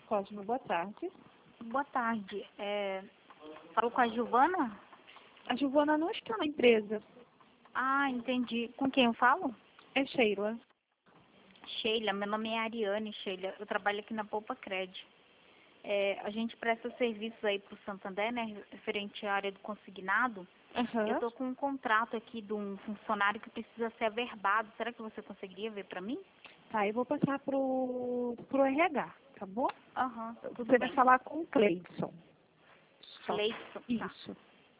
Cosmo, boa tarde. Boa tarde. Falo com a Giovana? A Giovana não está na empresa. Ah, entendi. Com quem eu falo? É Sheila. Sheila, meu nome é Ariane, Sheila. Eu trabalho aqui na Poupa Cred. A gente presta serviços aí para o Santander, né, referente à área do consignado. Uhum. Eu estou com um contrato aqui de um funcionário que precisa ser averbado. Será que você conseguiria ver para mim? Tá, eu vou passar pro RH, tá bom? Aham, tudo Você bem. vai falar com o Cleidson. Cleidson, tá. Isso.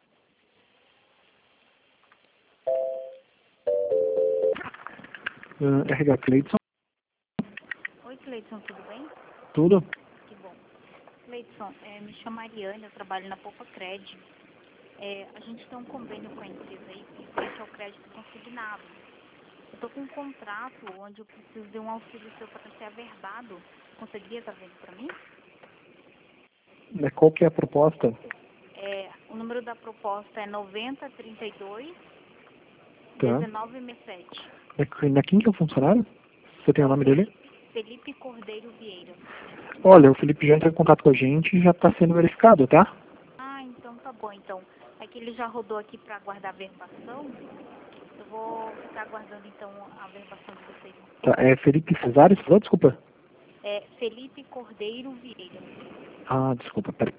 RH Cleidson, Oi, Cleidson, tudo bem? tudo? Que bom. Cleidson, me chamo Ariane, eu trabalho na Poupa Cred. A gente tem um convênio com a empresa aí, referente ao crédito consignado. Eu estou com um contrato onde eu preciso de um auxílio seu para ser averbado. Conseguiria estar vendo para mim? Qual que é a proposta? O número da proposta é 9032 Tá. 1967. Quem que é o funcionário? Você tem o nome dele? Felipe Cordeiro Vieira. Olha, o Felipe já entrou em contato com a gente e já está sendo verificado, tá? Ah, então tá bom. Então, é que ele já rodou aqui para aguardar a averbação. Eu vou ficar aguardando então a averbação de vocês. Tá, é Felipe Cesares, falou? Desculpa. É Felipe Cordeiro Vieira. Ah, desculpa, peraí.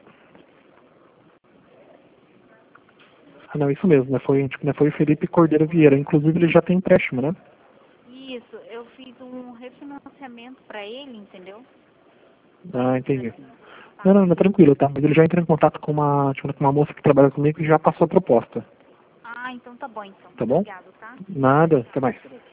Ah, não, isso mesmo, foi o Felipe Cordeiro Vieira. Inclusive, ele já tem empréstimo, né? Isso, eu fiz um refinanciamento para ele, entendeu? Ah, entendi. Tá. Não, tranquilo, tá? Mas ele já entrou em contato com uma moça que trabalha comigo e já passou a proposta. Ah, então tá bom, então. Tá bom? Obrigado, tá? Nada, até mais.